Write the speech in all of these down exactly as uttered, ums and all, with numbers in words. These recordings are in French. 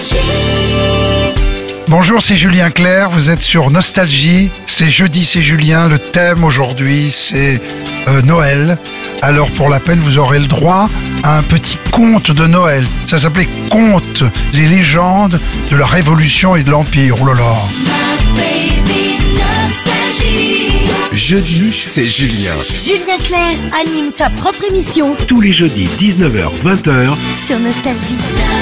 Bonjour, c'est Julien Clerc, vous êtes sur Nostalgie, c'est jeudi, c'est Julien, le thème aujourd'hui c'est euh, Noël. Alors pour la peine, vous aurez le droit à un petit conte de Noël. Ça s'appelait Contes et légendes de la Révolution et de l'Empire. Oh là là. Jeudi, c'est Julien. Julien Clerc anime sa propre émission Tous les jeudis, dix-neuf heures vingt heures. sur Nostalgie.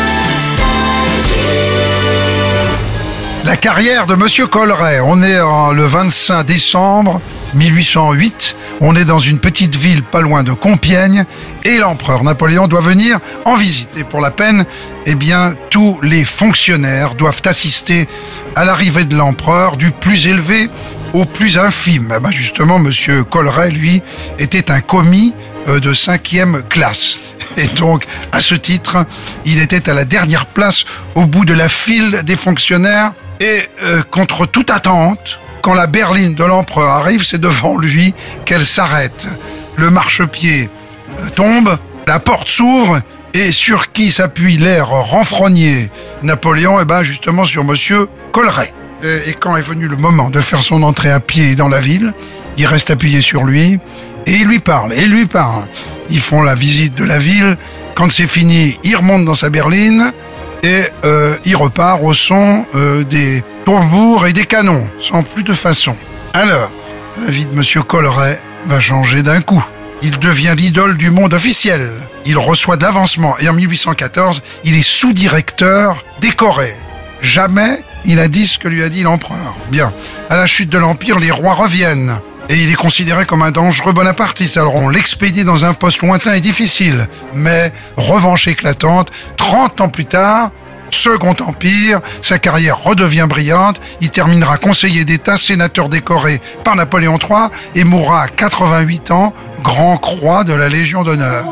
La carrière de Monsieur Colleray. On est en, le vingt-cinq décembre mille huit cent huit. On est dans une petite ville pas loin de Compiègne et l'empereur Napoléon doit venir en visite. Et pour la peine, eh bien, tous les fonctionnaires doivent assister à l'arrivée de l'empereur du plus élevé au plus infime. Eh ben justement, Monsieur Colleray, lui, était un commis euh, de cinquième classe. Et donc, à ce titre, il était à la dernière place au bout de la file des fonctionnaires. Et euh, contre toute attente, quand la berline de l'empereur arrive, c'est devant lui qu'elle s'arrête. Le marchepied euh, tombe, la porte s'ouvre, et sur qui s'appuie l'air renfrogné Napoléon? Eh ben justement sur Monsieur Colleray. Et, et quand est venu le moment de faire son entrée à pied dans la ville, il reste appuyé sur lui, et il lui parle, et il lui parle. Ils font la visite de la ville. Quand c'est fini, il remonte dans sa berline, et euh, il repart au son euh, des tambours et des canons, sans plus de façon. Alors, la vie de Monsieur Colleray va changer d'un coup. Il devient l'idole du monde officiel. Il reçoit de l'avancement, et en mille huit cent quatorze, il est sous-directeur décoré. Jamais il a dit ce que lui a dit l'empereur. Bien, à la chute de l'Empire, les rois reviennent. Et il est considéré comme un dangereux bonapartiste. Alors on l'expédie dans un poste lointain et difficile. Mais, revanche éclatante, trente ans plus tard, Second Empire, sa carrière redevient brillante. Il terminera conseiller d'État, sénateur décoré par Napoléon trois et mourra à quatre-vingt-huit ans, grand croix de la Légion d'honneur.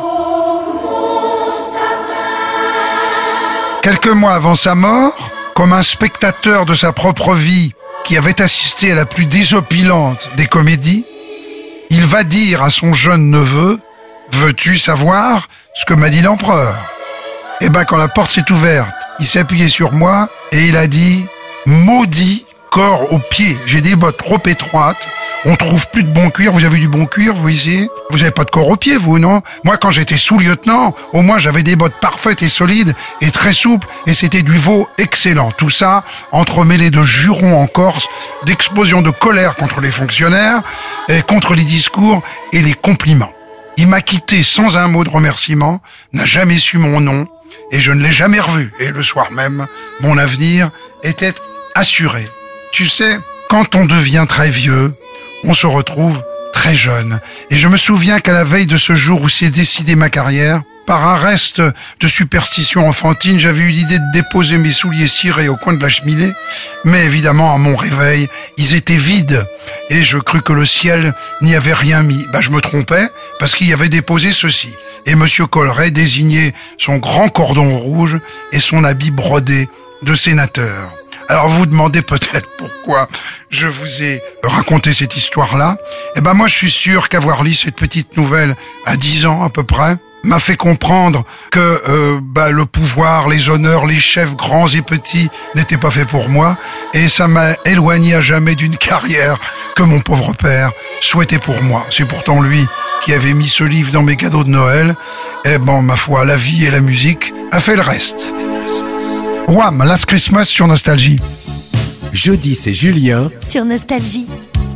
Quelques mois avant sa mort, comme un spectateur de sa propre vie, qui avait assisté à la plus désopilante des comédies, il va dire à son jeune neveu « Veux-tu savoir ce que m'a dit l'empereur ?» Eh ben, quand la porte s'est ouverte, il s'est appuyé sur moi et il a dit « Maudit corps aux pieds, j'ai des bottes trop étroites, on trouve plus de bon cuir, vous avez du bon cuir, vous ici? Vous avez pas de corps aux pieds, vous, non? Moi, quand j'étais sous-lieutenant, au moins j'avais des bottes parfaites et solides et très souples, et c'était du veau excellent. Tout ça, entremêlé de jurons en Corse, d'explosions de colère contre les fonctionnaires, et contre les discours et les compliments. Il m'a quitté sans un mot de remerciement, n'a jamais su mon nom, et je ne l'ai jamais revu. Et le soir même, mon avenir était assuré. Tu sais, quand on devient très vieux, on se retrouve très jeune. Et je me souviens qu'à la veille de ce jour où s'est décidée ma carrière, par un reste de superstition enfantine, j'avais eu l'idée de déposer mes souliers cirés au coin de la cheminée. Mais évidemment, à mon réveil, ils étaient vides. Et je crus que le ciel n'y avait rien mis. Bah, je me trompais, parce qu'il y avait déposé ceci. Et Monsieur Colleray désignait son grand cordon rouge et son habit brodé de sénateur. Alors vous demandez peut-être pourquoi je vous ai raconté cette histoire-là. Eh ben moi je suis sûr qu'avoir lu cette petite nouvelle à dix ans à peu près m'a fait comprendre que euh, bah, le pouvoir, les honneurs, les chefs grands et petits n'étaient pas faits pour moi, et ça m'a éloigné à jamais d'une carrière que mon pauvre père souhaitait pour moi. C'est pourtant lui qui avait mis ce livre dans mes cadeaux de Noël. Eh ben ma foi, la vie et la musique a fait le reste. Wham! Last Christmas sur Nostalgie. Jeudi, c'est Julien. Sur Nostalgie.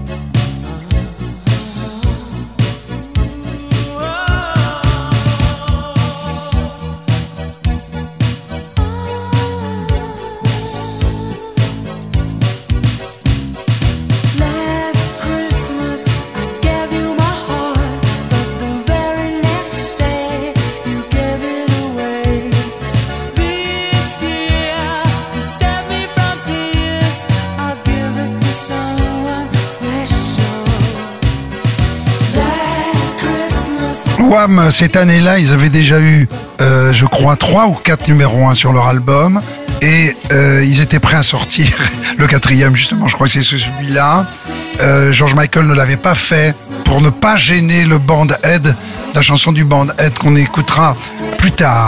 Wham, cette année-là, ils avaient déjà eu, euh, je crois, trois ou quatre numéros un sur leur album. Et euh, ils étaient prêts à sortir le quatrième, justement, je crois que c'est celui-là. Euh, George Michael ne l'avait pas fait pour ne pas gêner le Band Aid, la chanson du Band Aid qu'on écoutera plus tard.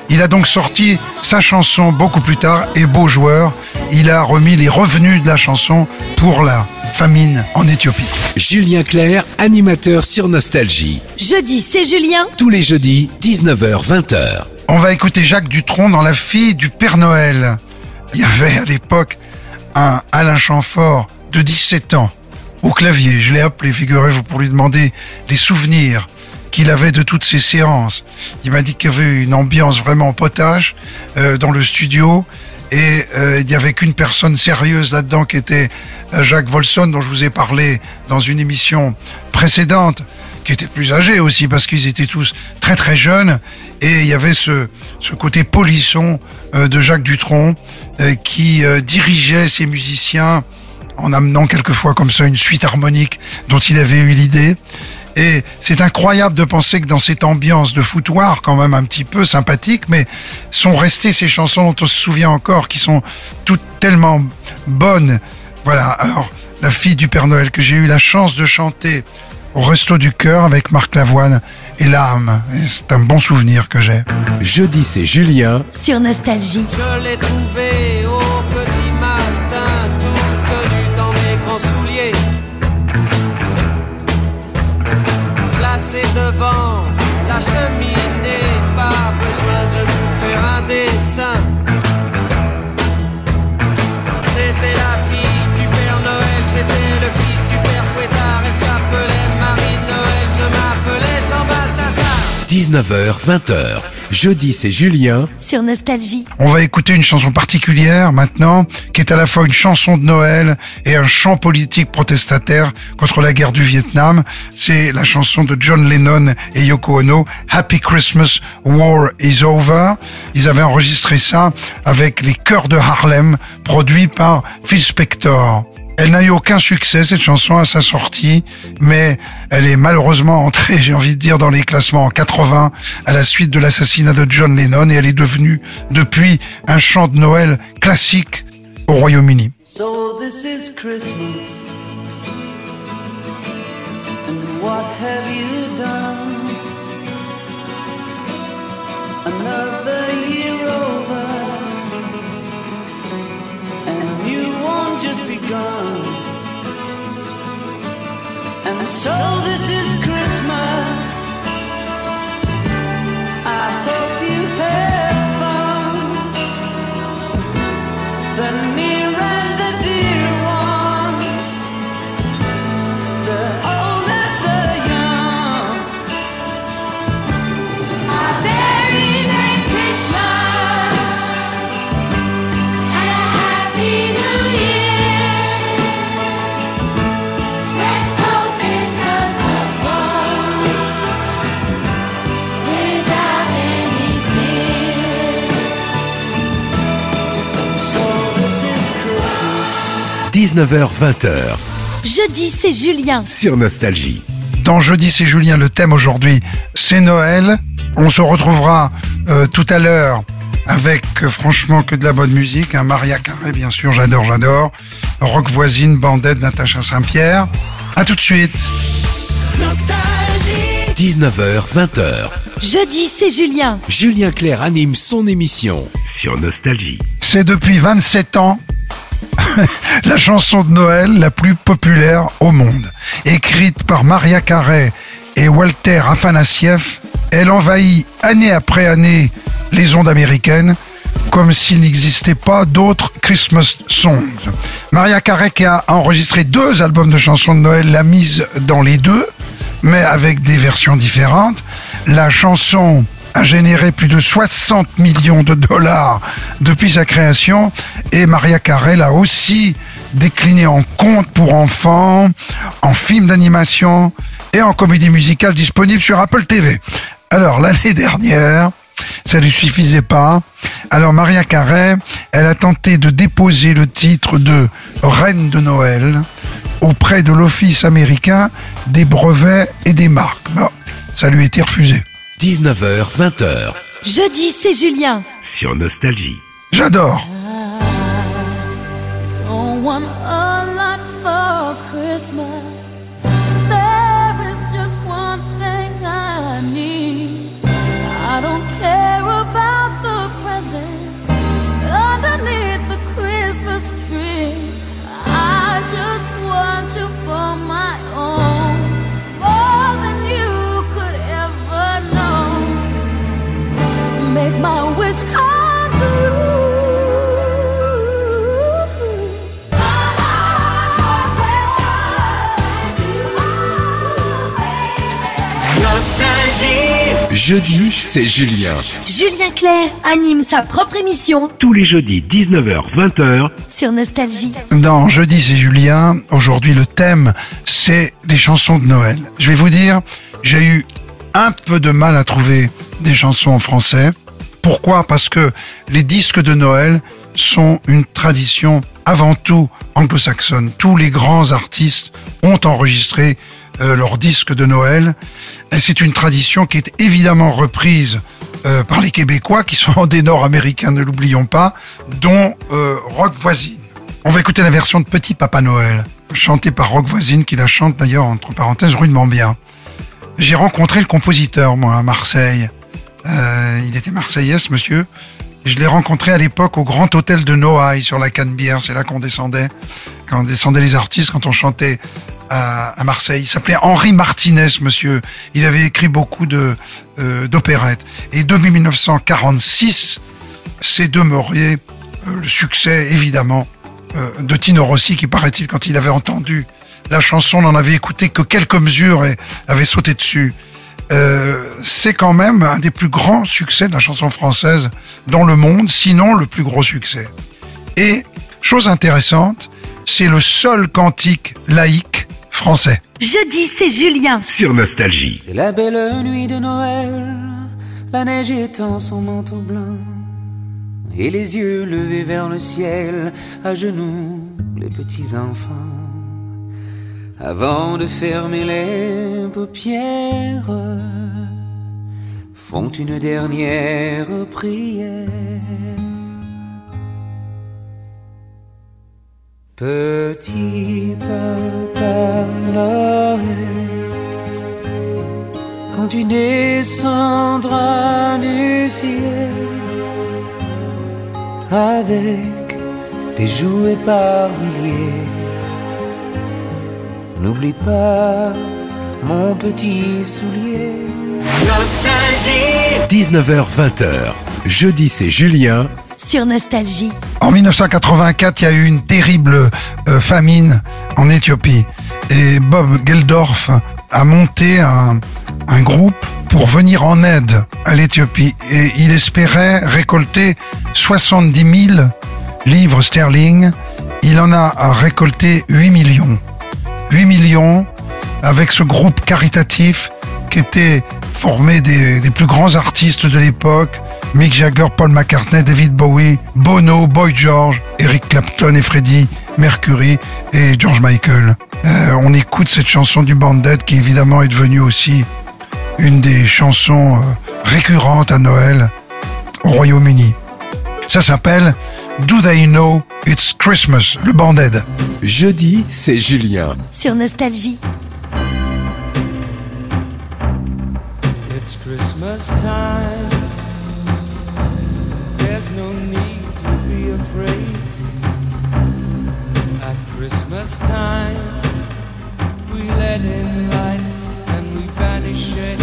Il a donc sorti sa chanson beaucoup plus tard et beau joueur, il a remis les revenus de la chanson pour la famine en Éthiopie. Julien Clerc, animateur sur Nostalgie. Jeudi, c'est Julien. Tous les jeudis, dix-neuf heures vingt heures. On va écouter Jacques Dutronc dans La fille du Père Noël. Il y avait à l'époque un Alain Chamfort de dix-sept ans au clavier. Je l'ai appelé, figurez-vous, pour lui demander les souvenirs qu'il avait de toutes ces séances. Il m'a dit qu'il y avait une ambiance vraiment potache euh, dans le studio et euh, il n'y avait qu'une personne sérieuse là-dedans qui était euh, Jacques Volson, dont je vous ai parlé dans une émission précédente, qui était plus âgé aussi parce qu'ils étaient tous très très jeunes, et il y avait ce, ce côté polisson euh, de Jacques Dutronc euh, qui euh, dirigeait ses musiciens en amenant quelquefois comme ça une suite harmonique dont il avait eu l'idée. Et c'est incroyable de penser que dans cette ambiance de foutoir quand même un petit peu sympathique, mais sont restées ces chansons dont on se souvient encore, qui sont toutes tellement bonnes. Voilà, alors La fille du Père Noël que j'ai eu la chance de chanter au Resto du Cœur avec Marc Lavoine et l'âme. Et c'est un bon souvenir que j'ai. Jeudi, c'est Julien. Sur Nostalgie. Je l'ai trouvé au petit matin, tout nu dans mes grands souliers, placé devant la cheminée, pas besoin de nous faire un dessin. C'était la fille du Père Noël, j'étais le fils du Père Fouettard. Elle s'appelait Marie-Noël, je m'appelais Jean Balthazar. dix-neuf heures vingt heures. Jeudi, c'est Julien. Sur Nostalgie. On va écouter une chanson particulière maintenant, qui est à la fois une chanson de Noël et un chant politique protestataire contre la guerre du Vietnam. C'est la chanson de John Lennon et Yoko Ono, Happy Christmas, War is Over. Ils avaient enregistré ça avec les chœurs de Harlem, produits par Phil Spector. Elle n'a eu aucun succès, cette chanson, à sa sortie, mais elle est malheureusement entrée, j'ai envie de dire, dans les classements en quatre-vingts à la suite de l'assassinat de John Lennon, et elle est devenue, depuis, un chant de Noël classique au Royaume-Uni. So this is Christmas, and what have you done? Another year over, and you won't just begun. And so this is Christmas, I hope you had fun. The near and the dear ones, the old and the young. A very Merry Christmas and a Happy New Year. Let's hope it's a good one without any fear. So this is Christmas. dix-neuf heures vingt heures. Jeudi, c'est Julien. Sur Nostalgie. Dans Jeudi, c'est Julien, le thème aujourd'hui, c'est Noël. On se retrouvera euh, tout à l'heure avec, euh, franchement, que de la bonne musique. Hein, Maria Carré, bien sûr, j'adore, j'adore. Rock Voisine, Bandette, Natacha Saint-Pierre. À tout de suite. dix-neuf heures vingt heures. Jeudi, c'est Julien. Julien Clerc anime son émission sur Nostalgie. C'est depuis vingt-sept ans la chanson de Noël la plus populaire au monde. Écrite par Maria Carey et Walter Afanasieff, elle envahit année après année les ondes américaines comme s'il n'existait pas d'autres Christmas songs. Maria Carey, qui a enregistré deux albums de chansons de Noël, l'a mise dans les deux, mais avec des versions différentes. La chanson a généré plus de soixante millions de dollars depuis sa création, et Maria Carey l'a aussi décliné en conte pour enfants, en film d'animation et en comédie musicale disponible sur Apple T V. Alors l'année dernière, ça ne lui suffisait pas. Alors Maria Carey, elle a tenté de déposer le titre de Reine de Noël auprès de l'Office américain des brevets et des marques. Bon, ça lui a été refusé. dix-neuf heures vingt heures. Jeudi, c'est Julien. Sur Nostalgie. J'adore. Don't want a lot for Christmas. There is just one thing I need. I don't care about the Jeudi, c'est Julien. Julien Clerc anime sa propre émission Tous les jeudis, dix-neuf heures vingt heures. sur Nostalgie. Dans Jeudi, c'est Julien. Aujourd'hui, le thème, c'est les chansons de Noël. Je vais vous dire, j'ai eu un peu de mal à trouver des chansons en français. Pourquoi ? Parce que les disques de Noël sont une tradition avant tout anglo-saxonne. Tous les grands artistes ont enregistré euh, leurs disques de Noël. Et c'est une tradition qui est évidemment reprise euh, par les Québécois, qui sont des Nord-Américains, ne l'oublions pas, dont euh, Rock Voisine. On va écouter la version de Petit Papa Noël, chantée par Rock Voisine, qui la chante d'ailleurs, entre parenthèses, rudement bien. J'ai rencontré le compositeur, moi, à Marseille. Euh, il était marseillais, ce monsieur. Je l'ai rencontré à l'époque au Grand Hôtel de Noailles, sur la Canebière. C'est là qu'on descendait, quand on descendait les artistes, quand on chantait à, à Marseille. Il s'appelait Henri Martinez, monsieur. Il avait écrit beaucoup de euh, d'opérettes. Et depuis mille neuf cent quarante-six, c'est demeuré euh, le succès, évidemment, euh, de Tino Rossi, qui, paraît-il, quand il avait entendu la chanson, n'en avait écouté que quelques mesures et avait sauté dessus. Euh, c'est quand même un des plus grands succès de la chanson française dans le monde, sinon le plus gros succès. Et, chose intéressante, c'est le seul cantique laïque français. Jeudi, c'est Julien. Sur Nostalgie. C'est la belle nuit de Noël, la neige étend son manteau blanc, et les yeux levés vers le ciel, à genoux les petits enfants, avant de fermer les paupières, font une dernière prière. Petit Papa Noël, quand tu descendras du ciel, avec des jouets par milliers, n'oublie pas mon petit soulier. Nostalgie. dix-neuf heures vingt heures. Jeudi, c'est Julien. Sur Nostalgie. En mille neuf cent quatre-vingt-quatre, il y a eu une terrible euh, famine en Éthiopie. Et Bob Geldorf a monté un, un groupe pour venir en aide à l'Éthiopie. Et il espérait récolter soixante-dix mille livres sterling. Il en a récolté huit millions. huit millions avec ce groupe caritatif qui était formé des, des plus grands artistes de l'époque, Mick Jagger, Paul McCartney, David Bowie, Bono, Boy George, Eric Clapton et Freddie Mercury et George Michael. Euh, on écoute cette chanson du Band-Aid qui évidemment est devenue aussi une des chansons euh, récurrentes à Noël au Royaume-Uni. Ça s'appelle Do They Know It's Christmas, le Band-Aid. Jeudi, c'est Julien. Sur Nostalgie. It's Christmas time. There's no need to be afraid. At Christmas time, we let in light and we banish shade.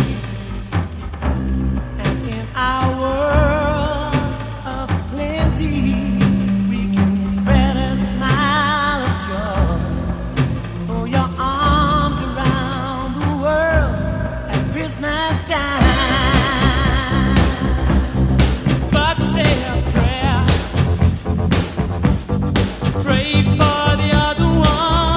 And in our world of plenty, we can spread a smile of joy. Throw your arms around the world at Christmas time. But say a prayer, pray for the other one.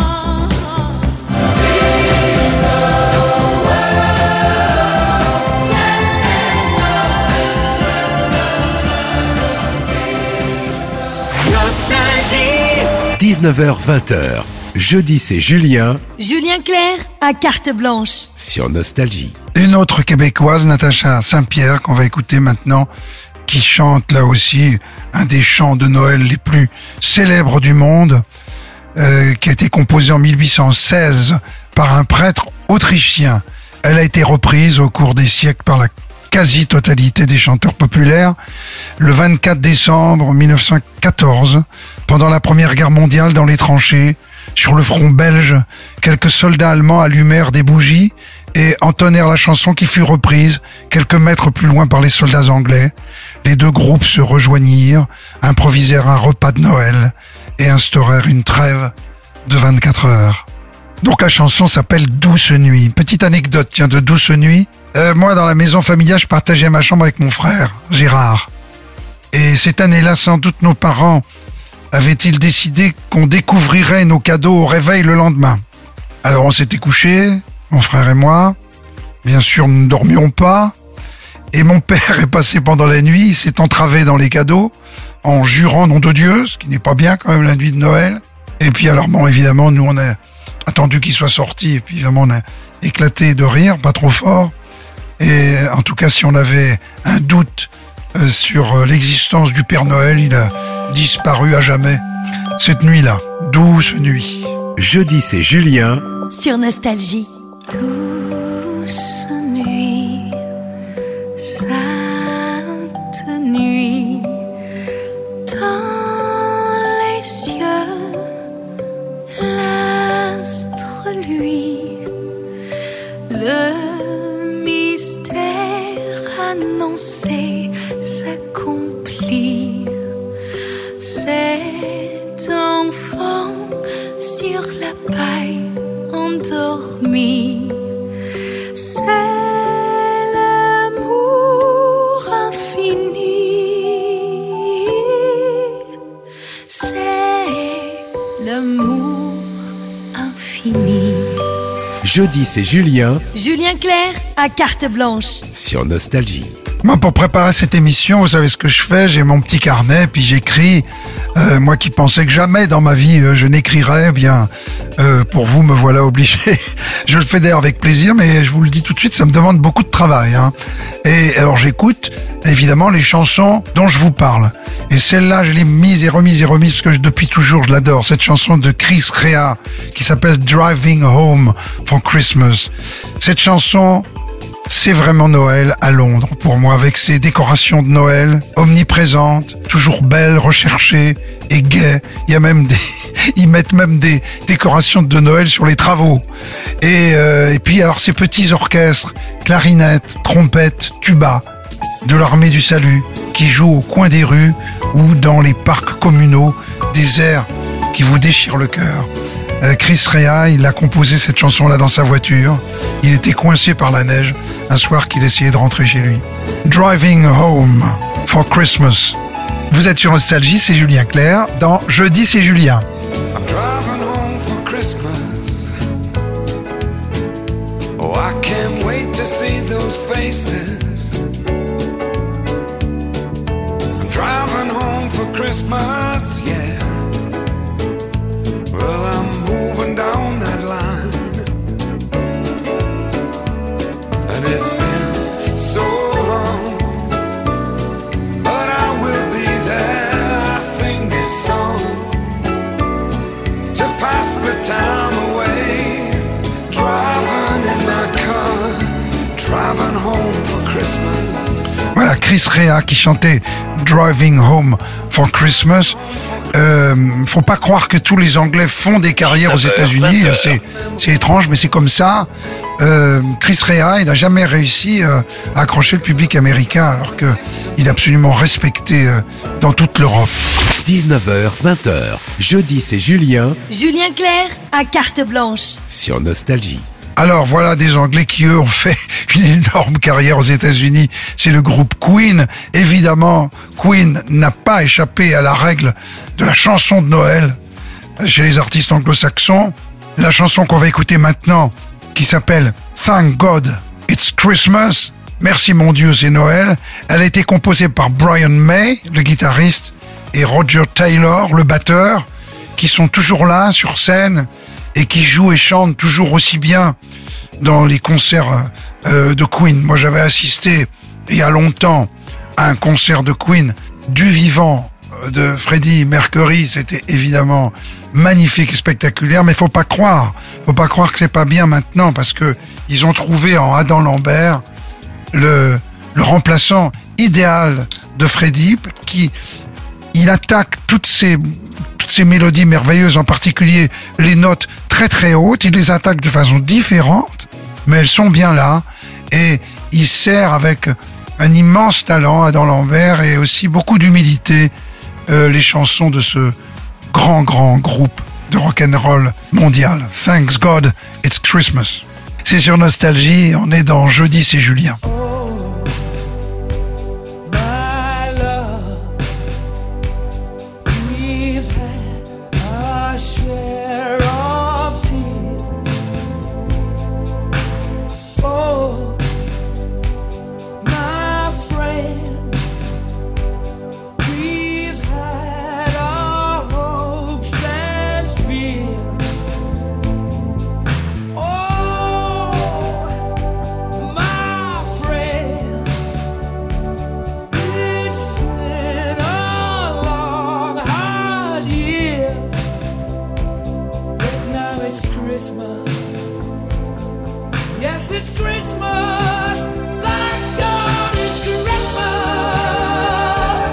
Nostalgie. dix-neuf heures vingt heures. Jeudi, c'est Julien. Julien Clerc à carte blanche. Sur Nostalgie. Une autre québécoise, Natacha Saint-Pierre, qu'on va écouter maintenant, qui chante là aussi un des chants de Noël les plus célèbres du monde, euh, qui a été composé en mille huit cent seize par un prêtre autrichien. Elle a été reprise au cours des siècles par la quasi-totalité des chanteurs populaires. Le vingt-quatre décembre mille neuf cent quatorze, pendant la Première Guerre mondiale, dans les tranchées, sur le front belge, quelques soldats allemands allumèrent des bougies et entonnèrent la chanson qui fut reprise quelques mètres plus loin par les soldats anglais. Les deux groupes se rejoignirent, improvisèrent un repas de Noël et instaurèrent une trêve de vingt-quatre heures. Donc la chanson s'appelle Douce Nuit. Petite anecdote, tiens, de Douce Nuit. Euh, moi, dans la maison familiale, je partageais ma chambre avec mon frère, Gérard. Et cette année-là, sans doute, nos parents avaient-ils décidé qu'on découvrirait nos cadeaux au réveil le lendemain. Alors, on s'était couchés, mon frère et moi. Bien sûr, nous ne dormions pas. Et mon père est passé pendant la nuit, il s'est entravé dans les cadeaux, en jurant nom de Dieu, ce qui n'est pas bien quand même la nuit de Noël. Et puis alors, bon, évidemment, nous, on a attendu qu'il soit sorti, et puis évidemment, on a éclaté de rire, pas trop fort. Et en tout cas, si on avait un doute euh, sur euh, l'existence du Père Noël, il a disparu à jamais. Cette nuit-là, douce nuit. Jeudi, c'est Julien. Sur Nostalgie. Douce nuit, sainte nuit, dans les cieux, l'astre luit, le mystère annoncé s'accomplit. Cet enfant sur la paille endormi, c'est l'amour infini, c'est l'amour infini. Jeudi, c'est Julien Julien Clerc à carte blanche. sur Nostalgie. Moi, pour préparer cette émission, vous savez ce que je fais, j'ai mon petit carnet, puis j'écris. Euh, moi qui pensais que jamais dans ma vie euh, je n'écrirais, eh bien, euh, pour vous, me voilà obligé. Je le fais d'ailleurs avec plaisir, mais je vous le dis tout de suite, ça me demande beaucoup de travail. Hein. Et alors j'écoute, évidemment, les chansons dont je vous parle. Et celle-là, je l'ai mise et remise et remise, parce que je, depuis toujours, je l'adore. Cette chanson de Chris Rea, qui s'appelle Driving Home for Christmas. Cette chanson, c'est vraiment Noël à Londres pour moi, avec ses décorations de Noël omniprésentes, toujours belles, recherchées et gaies. Il y a même des, ils mettent même des décorations de Noël sur les travaux. Et, euh, et puis alors ces petits orchestres, clarinettes, trompettes, tuba de l'armée du salut qui jouent au coin des rues ou dans les parcs communaux, des airs qui vous déchirent le cœur. Euh, Chris Rea, il a composé cette chanson-là dans sa voiture. Il était coincé par la neige un soir qu'il essayait de rentrer chez lui. Driving Home for Christmas. Vous êtes sur Nostalgie, c'est Julien Clerc. Dans Jeudi, c'est Julien. I'm driving home for Christmas. Oh, I can't wait to see those faces. I'm driving home for Christmas, yeah. Well, I'm moving down that line, and it's been so long, but I will be there. I sing this song to pass the time away, driving in my car, driving home for Christmas. Voilà, Chris Rea qui chantait Driving Home for Christmas. Euh, faut pas croire que tous les Anglais font des carrières aux États-Unis. C'est, c'est étrange, mais c'est comme ça. Euh, Chris Rea, il n'a jamais réussi euh, à accrocher le public américain, alors que il est absolument respecté euh, dans toute l'Europe. dix-neuf heures, vingt heures. Jeudi, c'est Julien Julien Clerc à carte blanche. sur Nostalgie. Alors voilà des Anglais qui eux ont fait une énorme carrière aux États-Unis. C'est le groupe Queen. Évidemment, Queen n'a pas échappé à la règle de la chanson de Noël chez les artistes anglo-saxons. La chanson qu'on va écouter maintenant, qui s'appelle Thank God It's Christmas. Merci mon Dieu, c'est Noël. Elle a été composée par Brian May, le guitariste, et Roger Taylor, le batteur, qui sont toujours là sur scène et qui jouent et chantent toujours aussi bien dans les concerts euh, de Queen. Moi, j'avais assisté il y a longtemps à un concert de Queen du vivant de Freddie Mercury. C'était évidemment magnifique et spectaculaire, mais faut pas croire, faut pas croire que c'est pas bien maintenant, parce que ils ont trouvé en Adam Lambert le, le remplaçant idéal de Freddie, qui il attaque toutes ces toutes ces mélodies merveilleuses, en particulier les notes très très hautes, il les attaque de façon différente, mais elles sont bien là, et il sert avec un immense talent, Adam Lambert, et aussi beaucoup d'humilité, euh, les chansons de ce grand grand groupe de rock'n'roll mondial. Thanks God It's Christmas. C'est sur Nostalgie, on est dans Jeudi, c'est Julien. Yes, it's Christmas. Thank God it's Christmas.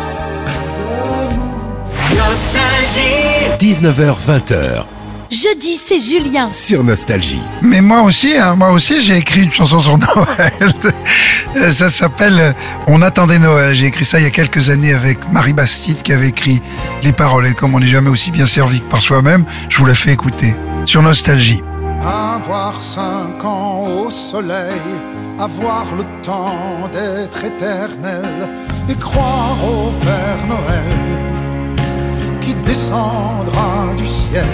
Nostalgie. dix-neuf heures vingt. Jeudi, c'est Julien. Sur Nostalgie. Mais moi aussi, hein, moi aussi, j'ai écrit une chanson sur Noël. Ça s'appelle On attendait Noël. J'ai écrit ça il y a quelques années avec Marie Bastide qui avait écrit les paroles. Et comme on n'est jamais aussi bien servi que par soi-même, je vous la fais écouter. Sur Nostalgie. Avoir cinq ans au soleil, avoir le temps d'être éternel et croire au Père Noël qui descendra du ciel.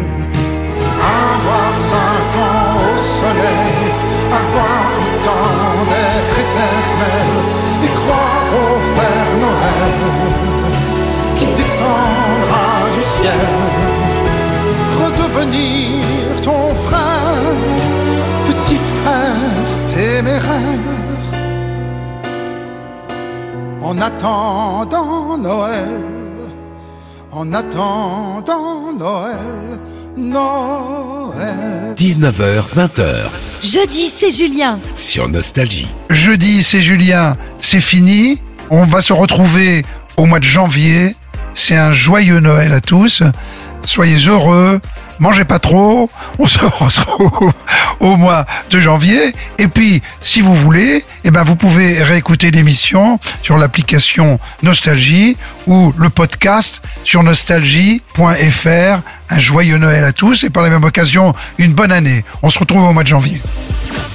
Avoir cinq ans au soleil, avoir le temps d'être éternel et croire au Père Noël qui descendra du ciel. Redevenir ton frère, petit frère téméraire, en attendant Noël, en attendant Noël, Noël. dix-neuf heures vingt. Jeudi, c'est Julien. Sur Nostalgie. Jeudi, c'est Julien. C'est fini. On va se retrouver au mois de janvier. C'est un joyeux Noël à tous. Soyez heureux. Mangez pas trop, on se retrouve au mois de janvier. Et puis, si vous voulez, eh ben, vous pouvez réécouter l'émission sur l'application Nostalgie ou le podcast sur nostalgie point f r. Un joyeux Noël à tous et par la même occasion, une bonne année. On se retrouve au mois de janvier.